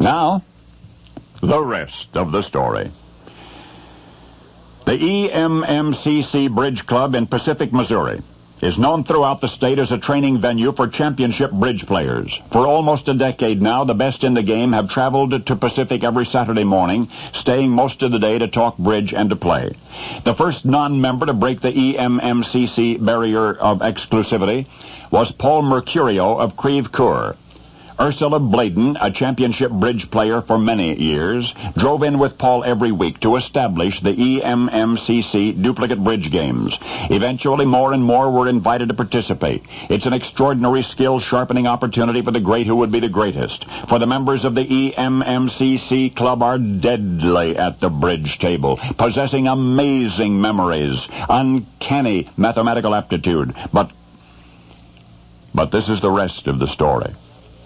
Now, the rest of the story. The EMMCC Bridge Club in Pacific, Missouri, is known throughout the state as a training venue for championship bridge players. For almost a decade now, the best in the game have traveled to Pacific every Saturday morning, staying most of the day to talk bridge and to play. The first non-member to break the EMMCC barrier of exclusivity was Paul Mercurio of Creve Coeur. Ursula Bladen, a championship bridge player for many years, drove in with Paul every week to establish the EMMCC duplicate bridge games. Eventually, more and more were invited to participate. It's an extraordinary skill-sharpening opportunity for the great who would be the greatest. For the members of the EMMCC club are deadly at the bridge table, possessing amazing memories, uncanny mathematical aptitude. But this is the rest of the story.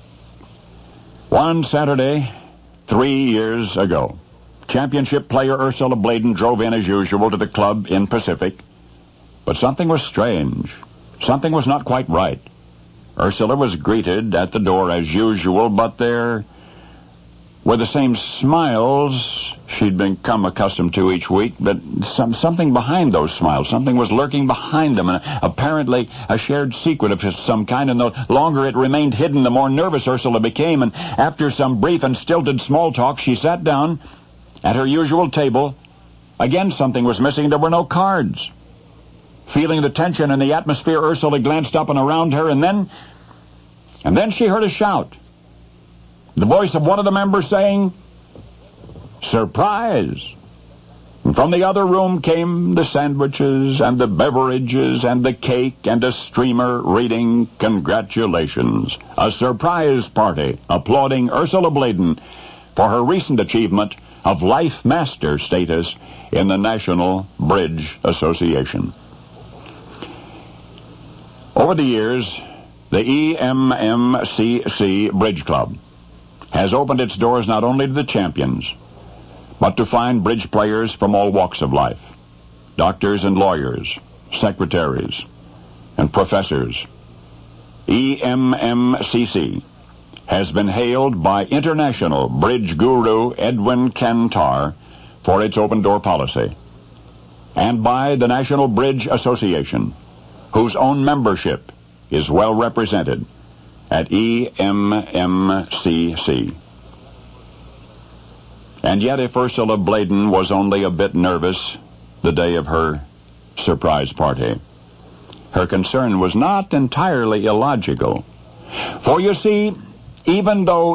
One Saturday, 3 years ago, championship player Ursula Bladen drove in as usual to the club in Pacific. But something was strange. Something was not quite right. Ursula was greeted at the door as usual, but there were the same smiles she'd become accustomed to each week, but something behind those smiles. Something was lurking behind them, and apparently a shared secret of some kind, and the longer it remained hidden, the more nervous Ursula became, and after some brief and stilted small talk, she sat down at her usual table. Again, something was missing. There were no cards. Feeling the tension in the atmosphere, Ursula glanced up and around her, and then she heard a shout. The voice of one of the members saying, "Surprise!" And from the other room came the sandwiches and the beverages and the cake and a streamer reading congratulations. A surprise party applauding Ursula Bladen for her recent achievement of Life Master status in the National Bridge Association. Over the years, the EMMCC Bridge Club has opened its doors not only to the champions, but to fine bridge players from all walks of life. Doctors and lawyers, secretaries, and professors. EMMCC has been hailed by international bridge guru Edwin Cantar for its open-door policy, and by the National Bridge Association, whose own membership is well represented at EMMCC. And yet, if Ursula Bladen was only a bit nervous the day of her surprise party, her concern was not entirely illogical. For you see, even though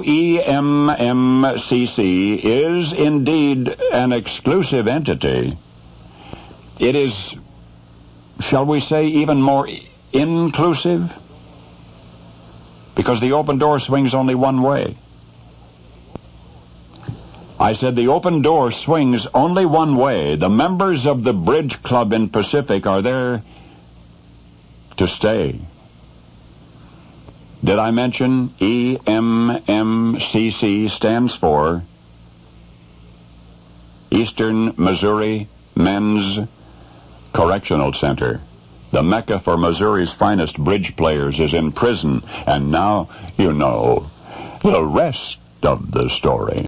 EMMCC is indeed an exclusive entity, it is, shall we say, even more inclusive, because the open door swings only one way. I said the open door swings only one way. The members of the Bridge Club in Pacific are there to stay. Did I mention EMMCC stands for Eastern Missouri Men's Correctional Center? The Mecca for Missouri's finest bridge players is in prison, and now you know the rest of the story.